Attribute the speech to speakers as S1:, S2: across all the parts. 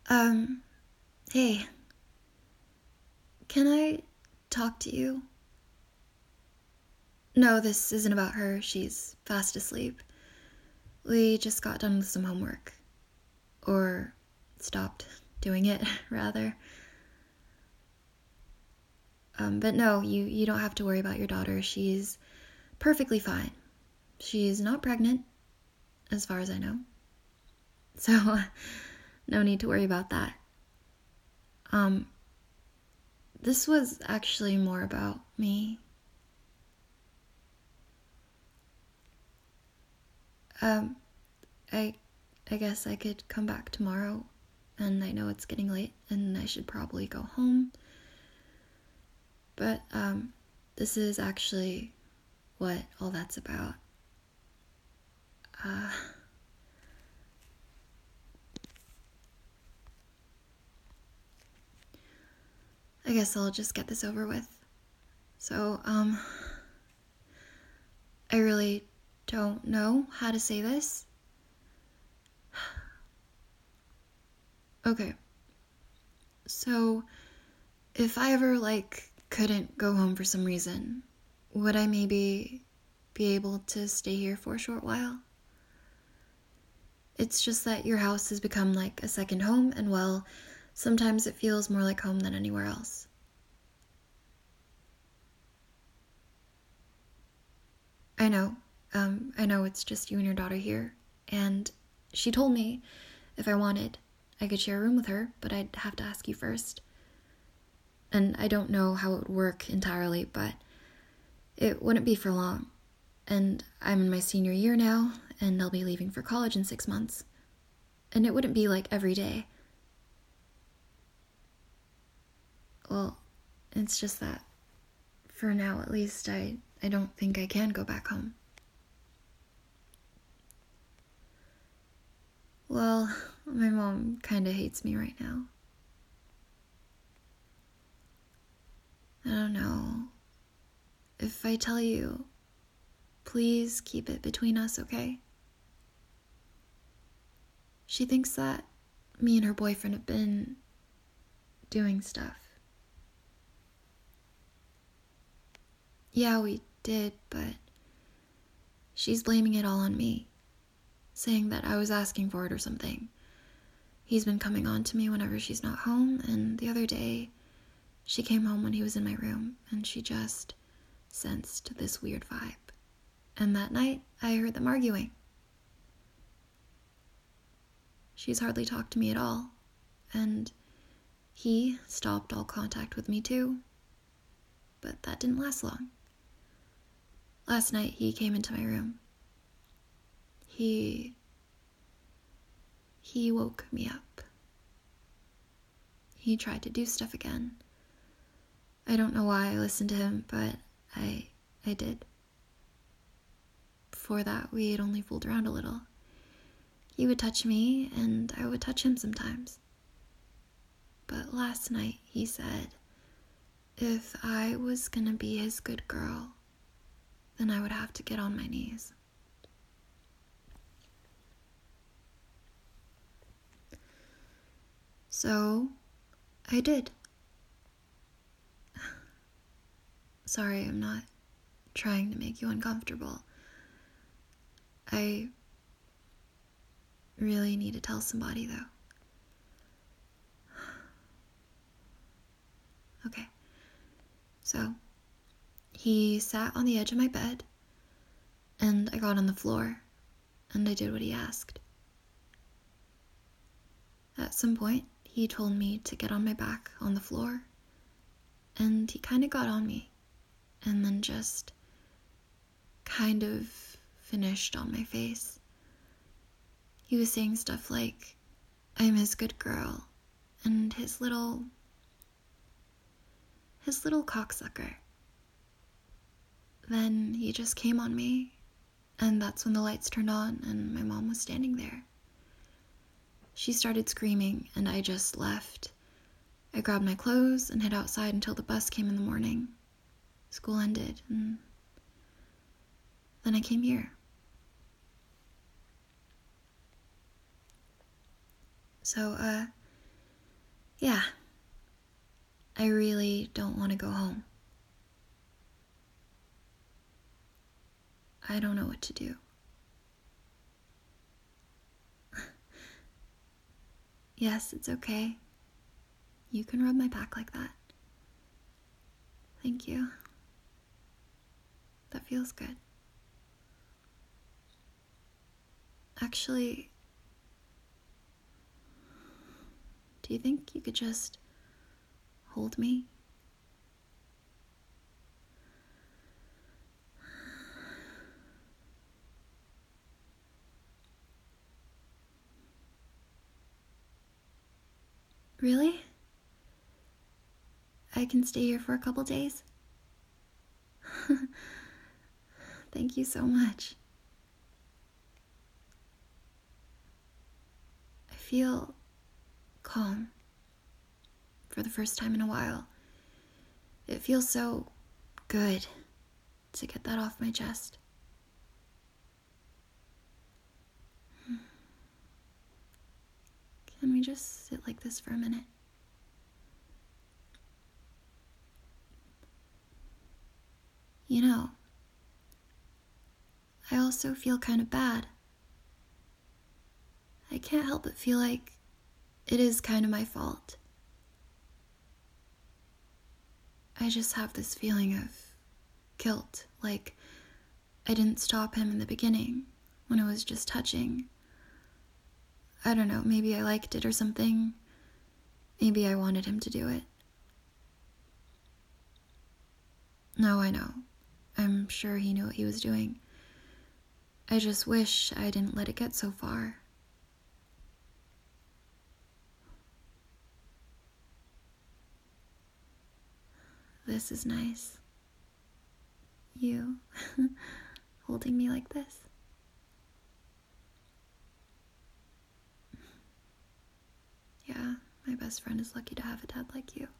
S1: Um, hey, can I talk to you? No, this isn't about her. She's fast asleep. We just got done with some homework. Or stopped doing it, rather. But no, you don't have to worry about your daughter. She's perfectly fine. She's not pregnant, as far as I know. So, no need to worry about that. This was actually more about me. I guess I could come back tomorrow, and I know it's getting late, and I should probably go home. But, this is actually what all that's about. I guess I'll just get this over with. So, I really don't know how to say this. Okay. So, if I ever, couldn't go home for some reason, would I maybe be able to stay here for a short while? It's just that your house has become like a second home, and well, sometimes it feels more like home than anywhere else. I know. I know it's just you and your daughter here, and she told me if I wanted, I could share a room with her, but I'd have to ask you first. And I don't know how it would work entirely, but it wouldn't be for long. And I'm in my senior year now, and I'll be leaving for college in 6 months. And it wouldn't be like every day. Well, it's just that, for now at least, I don't think I can go back home. Well, my mom kinda hates me right now. I don't know. If I tell you, please keep it between us, okay? She thinks that me and her boyfriend have been doing stuff. Yeah, we did, but she's blaming it all on me, saying that I was asking for it or something. He's been coming on to me whenever she's not home, and the other day, she came home when he was in my room, and she just sensed this weird vibe. And that night, I heard them arguing. She's hardly talked to me at all, and he stopped all contact with me too, but that didn't last long. Last night, he came into my room. He woke me up. He tried to do stuff again. I don't know why I listened to him, but I did. Before that, we had only fooled around a little. He would touch me, and I would touch him sometimes. But last night, he said, if I was gonna be his good girl, then I would have to get on my knees. So, I did. Sorry, I'm not trying to make you uncomfortable. I really need to tell somebody, though. Okay. So, he sat on the edge of my bed, and I got on the floor, and I did what he asked. At some point, he told me to get on my back on the floor, and he kind of got on me, and then just kind of finished on my face. He was saying stuff like, I'm his good girl, and his little cocksucker. Then he just came on me, and that's when the lights turned on, and my mom was standing there. She started screaming, and I just left. I grabbed my clothes and hid outside until the bus came in the morning. School ended, and then I came here. So, Yeah, I really don't want to go home. I don't know what to do. Yes, it's okay. You can rub my back like that. Thank you. That feels good. Actually, do you think you could just hold me? Really? I can stay here for a couple days? Thank you so much. I feel calm for the first time in a while. It feels so good to get that off my chest. Can we just sit like this for a minute? You know, I also feel kind of bad. I can't help but feel like it is kind of my fault. I just have this feeling of guilt, like I didn't stop him in the beginning when it was just touching. I don't know, maybe I liked it or something. Maybe I wanted him to do it. No, I know. I'm sure he knew what he was doing. I just wish I didn't let it get so far. This is nice. You holding me like this. Yeah, my best friend is lucky to have a dad like you.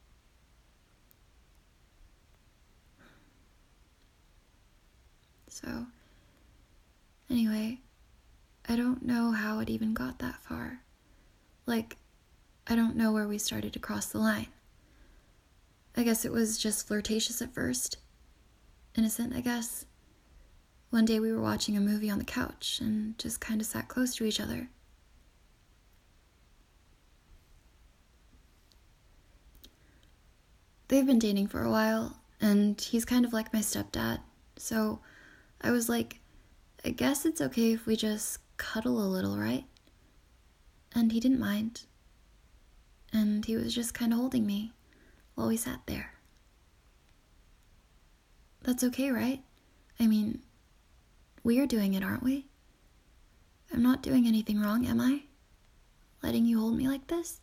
S1: So, anyway, I don't know how it even got that far. Like, I don't know where we started to cross the line. I guess it was just flirtatious at first. Innocent, I guess. One day we were watching a movie on the couch and just kind of sat close to each other. They've been dating for a while, and he's kind of like my stepdad. So I was like, I guess it's okay if we just cuddle a little, right? And he didn't mind. And he was just kind of holding me while we sat there. That's okay, right? I mean, we are doing it, aren't we? I'm not doing anything wrong, am I? Letting you hold me like this?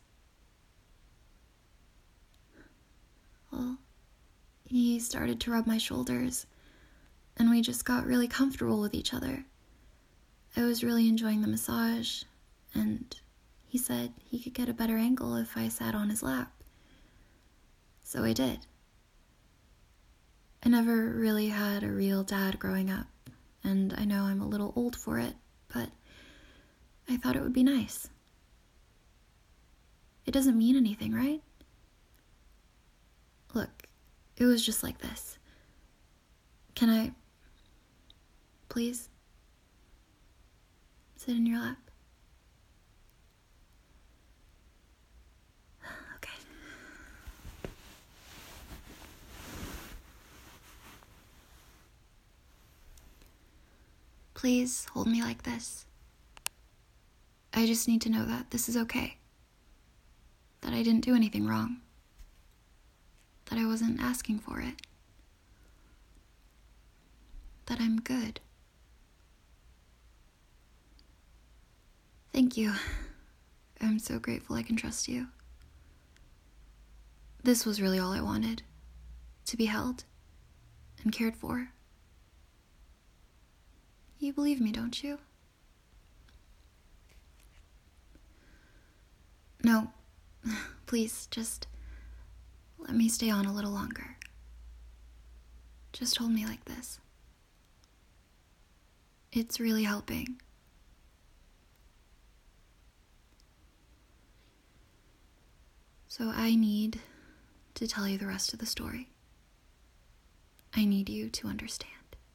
S1: Well, he started to rub my shoulders, and we just got really comfortable with each other. I was really enjoying the massage, and he said he could get a better angle if I sat on his lap. So I did. I never really had a real dad growing up, and I know I'm a little old for it, but I thought it would be nice. It doesn't mean anything, right? Look, it was just like this. Can I, please, sit in your lap? Okay. Please hold me like this. I just need to know that this is okay. That I didn't do anything wrong. That I wasn't asking for it. That I'm good. Thank you. I'm so grateful I can trust you. This was really all I wanted. To be held and cared for. You believe me, don't you? No, please, just let me stay on a little longer. Just hold me like this. It's really helping. So I need to tell you the rest of the story. I need you to understand.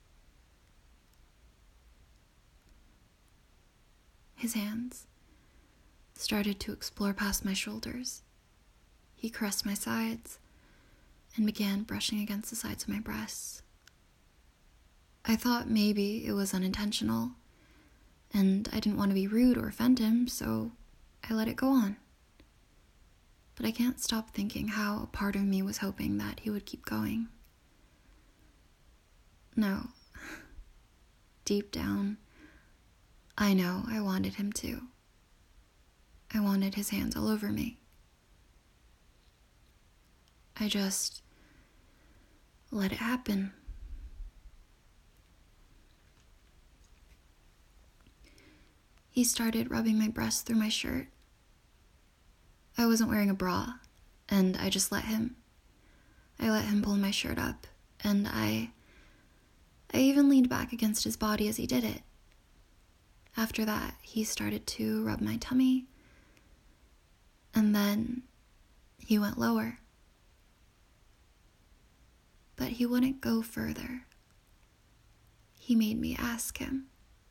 S1: His hands started to explore past my shoulders. He caressed my sides and began brushing against the sides of my breasts. I thought maybe it was unintentional, and I didn't want to be rude or offend him, so I let it go on. But I can't stop thinking how a part of me was hoping that he would keep going. No. Deep down, I know I wanted him to. I wanted his hands all over me. I just let it happen. He started rubbing my breasts through my shirt. I wasn't wearing a bra, and I just let him. I let him pull my shirt up, and I even leaned back against his body as he did it. After that, he started to rub my tummy, and then he went lower. But he wouldn't go further. He made me ask him.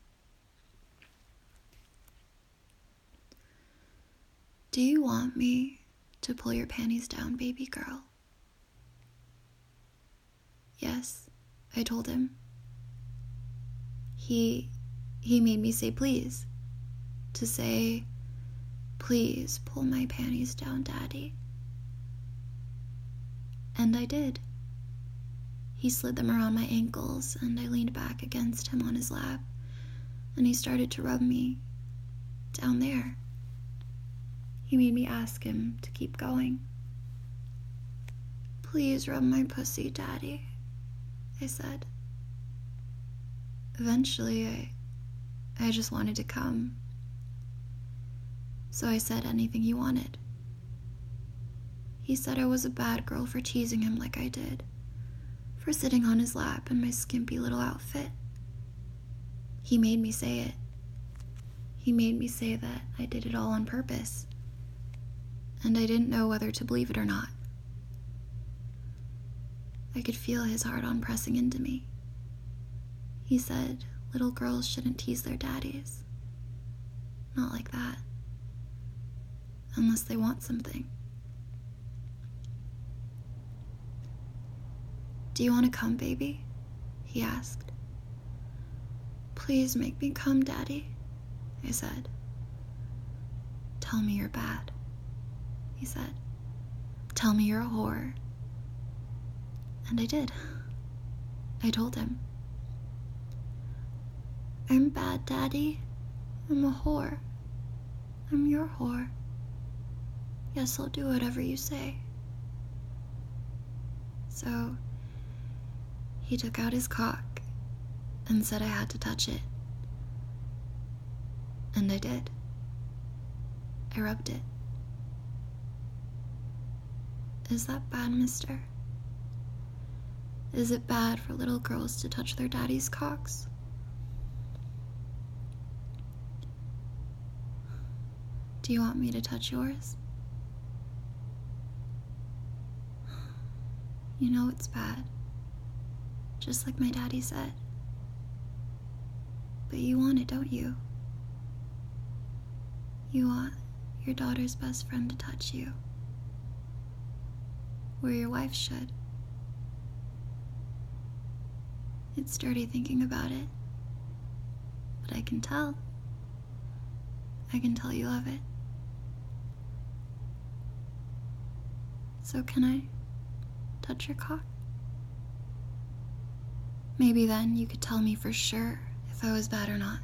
S1: Do you want me to pull your panties down, baby girl? Yes, I told him. He made me say please. To say, please pull my panties down, Daddy. And I did. He slid them around my ankles, and I leaned back against him on his lap, and he started to rub me down there. He made me ask him to keep going. Please rub my pussy, Daddy, I said. Eventually, I just wanted to come. So I said anything he wanted. He said I was a bad girl for teasing him like I did, for sitting on his lap in my skimpy little outfit. He made me say it. He made me say that I did it all on purpose, and I didn't know whether to believe it or not. I could feel his heart-on pressing into me. He said little girls shouldn't tease their daddies. Not like that. Unless they want something. Do you want to come, baby? He asked. Please make me come, Daddy, I said. Tell me you're bad, he said. Tell me you're a whore. And I did. I told him. I'm bad, Daddy. I'm a whore. I'm your whore. Yes, I'll do whatever you say. So, he took out his cock and said I had to touch it. And I did. I rubbed it. Is that bad, mister? Is it bad for little girls to touch their daddy's cocks? Do you want me to touch yours? You know it's bad. Just like my daddy said. But you want it, don't you? You want your daughter's best friend to touch you. Where your wife should. It's dirty thinking about it. But I can tell. I can tell you love it. So can I touch your cock? Maybe then you could tell me for sure if I was bad or not.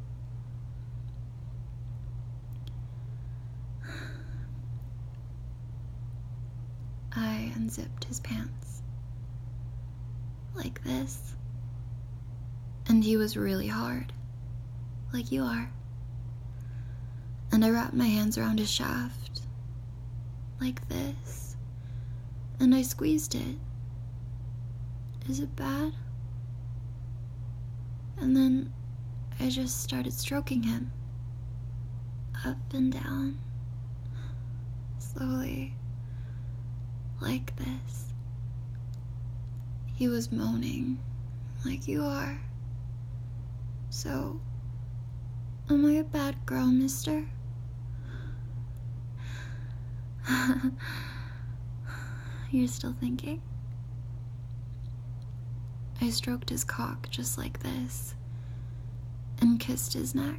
S1: I unzipped his pants. Like this. And he was really hard. Like you are. And I wrapped my hands around his shaft. Like this. And I squeezed it. Is it bad? And then I just started stroking him. Up and down. Slowly. like this. He was moaning, like you are. So, am I a bad girl, mister? You're still thinking? I stroked his cock just like this, and kissed his neck.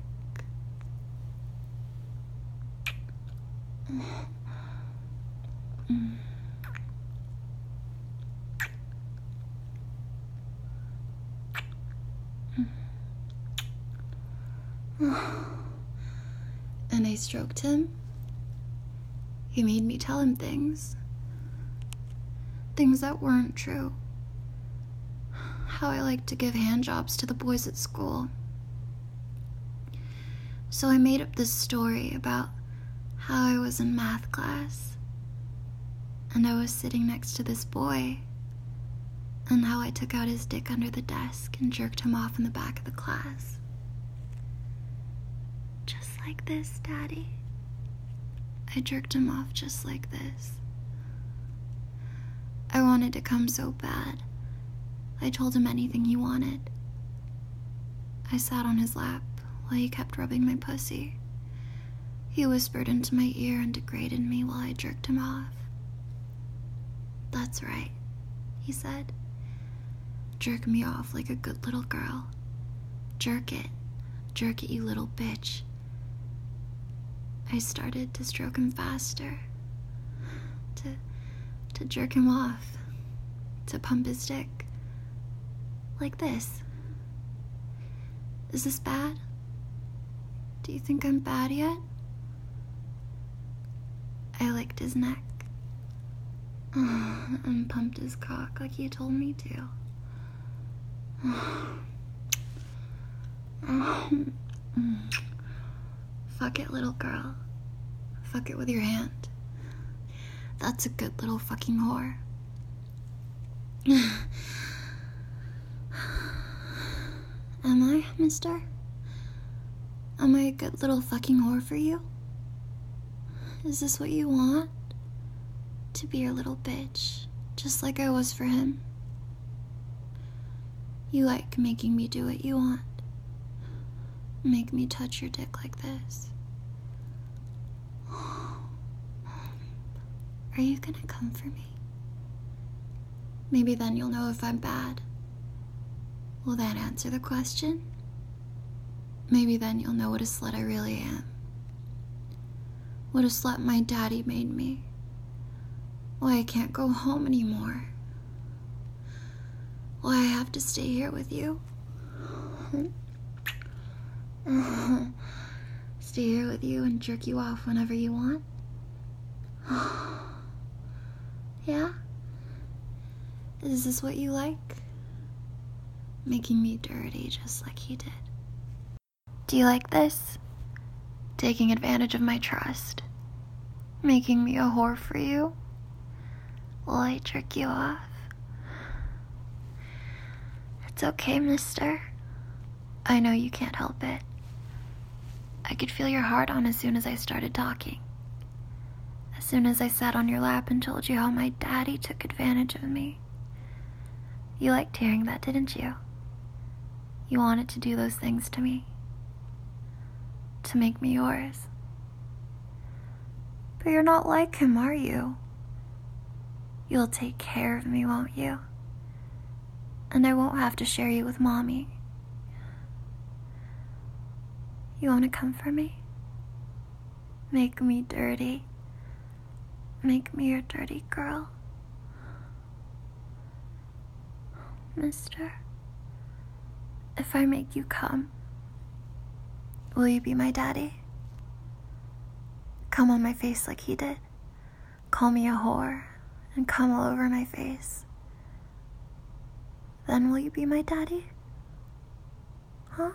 S1: And I stroked him. He made me tell him things that weren't true. How I like to give handjobs to the boys at school. So I made up this story about how I was in math class, and I was sitting next to this boy, and how I took out his dick under the desk and jerked him off in the back of the class. Just like this, Daddy. I jerked him off just like this. I wanted to come so bad. I told him anything he wanted. I sat on his lap while he kept rubbing my pussy. He whispered into my ear and degraded me while I jerked him off. "That's right," he said. "Jerk me off like a good little girl. Jerk it, you little bitch." I started to stroke him faster, to jerk him off, to pump his dick. Like this. Is this bad? Do you think I'm bad yet? I licked his neck and pumped his cock like he told me to. Fuck it, little girl. Fuck it with your hand. That's a good little fucking whore. Am I, mister? Am I a good little fucking whore for you? Is this what you want? To be your little bitch, just like I was for him? You like making me do what you want. Make me touch your dick like this. Are you gonna come for me? Maybe then you'll know if I'm bad. Will that answer the question? Maybe then you'll know what a slut I really am. What a slut my daddy made me. Why I can't go home anymore. Why I have to stay here with you. Stay here with you and jerk you off whenever you want. Yeah? Is this what you like? Making me dirty just like he did. Do you like this? Taking advantage of my trust. Making me a whore for you? While I jerk you off? It's okay, mister. I know you can't help it. I could feel your heart on as soon as I started talking. As soon as I sat on your lap and told you how my daddy took advantage of me. You liked hearing that, didn't you? You wanted to do those things to me. To make me yours. But you're not like him, are you? You'll take care of me, won't you? And I won't have to share you with Mommy. You want to come for me? Make me dirty. Make me your dirty girl. Mister, if I make you come, will you be my daddy? Come on my face like he did. Call me a whore and come all over my face. Then will you be my daddy? Huh?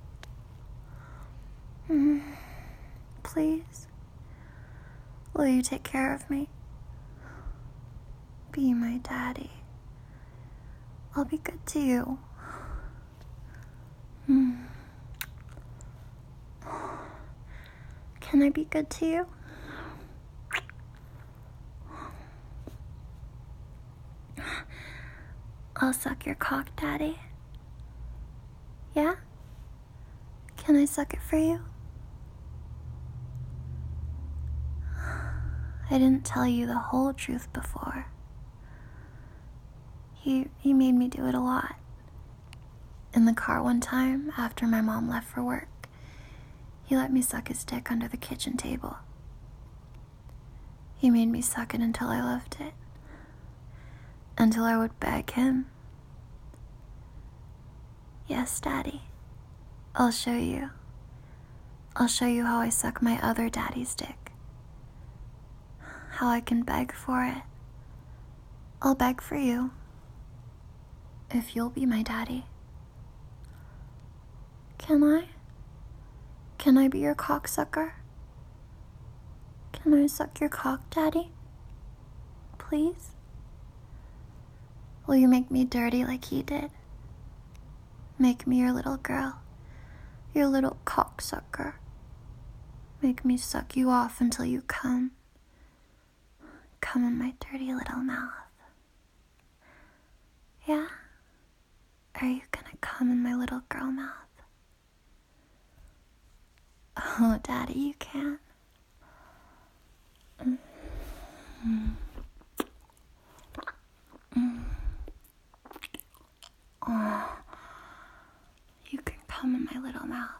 S1: Please? Will you take care of me? Be my daddy. I'll be good to you. Can I be good to you? I'll suck your cock, Daddy. Yeah? Can I suck it for you? I didn't tell you the whole truth before. He made me do it a lot. In the car one time, after my mom left for work, he let me suck his dick under the kitchen table. He made me suck it until I loved it. Until I would beg him. Yes, Daddy. I'll show you. I'll show you how I suck my other daddy's dick. How I can beg for it. I'll beg for you. If you'll be my daddy. Can I? Can I be your cocksucker? Can I suck your cock, Daddy? Please? Will you make me dirty like he did? Make me your little girl. Your little cocksucker. Make me suck you off until you come. Come in my dirty little mouth. Yeah? Are you gonna come in my little girl mouth? Oh, Daddy, you can. Oh, you can come in my little mouth.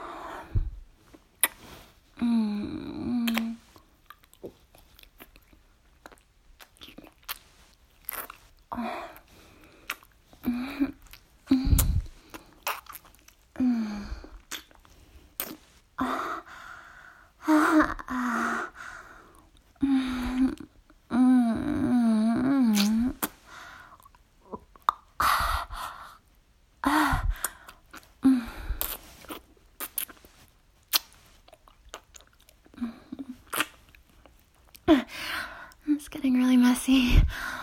S1: It's getting really messy.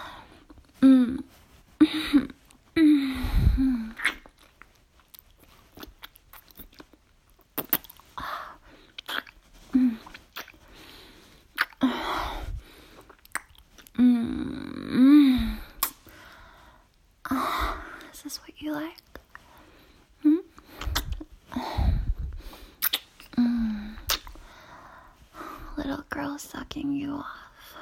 S1: Is this what you like? Little girl sucking you off.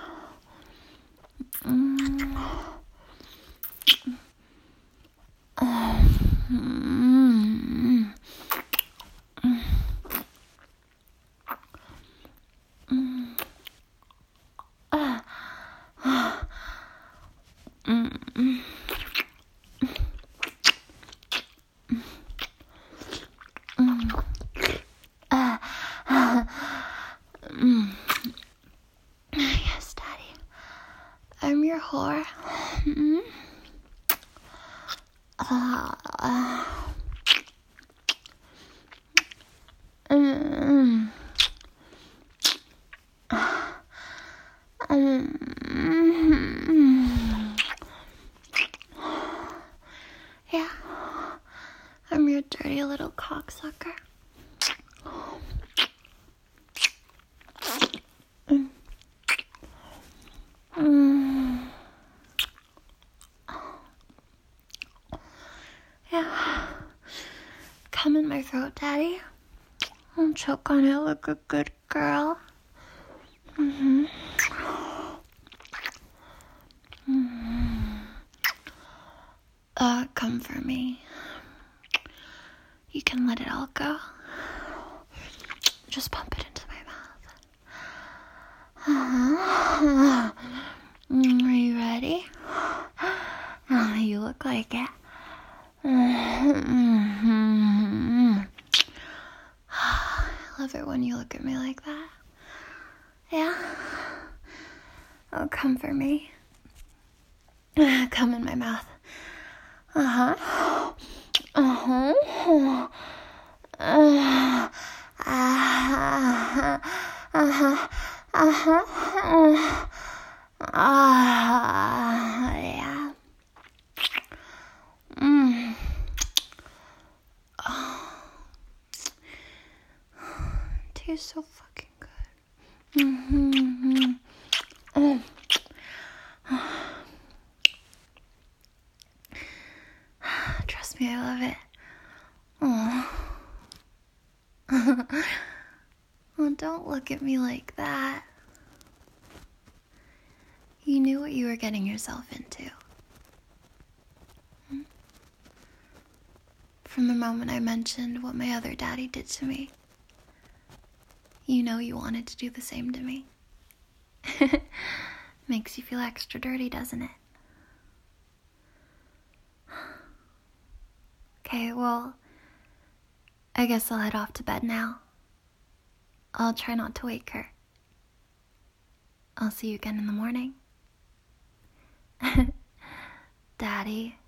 S1: Yes, Daddy. I'm your whore. Yeah, I'm your dirty little cocksucker. Yeah, come in my throat, Daddy. I'll choke on it like a good girl. Come for me. You can let it all go. Just pump it into my mouth. Are you ready? You look like it. I love it when you look at me like that. Yeah? Oh, come for me. Come in my mouth. Yeah. Tastes so fucking good. don't look at me like that. You knew what you were getting yourself into. From the moment I mentioned what my other daddy did to me, you know you wanted to do the same to me. Makes you feel extra dirty, doesn't it? Okay, well, I guess I'll head off to bed now. I'll try not to wake her. I'll see you again in the morning. Daddy.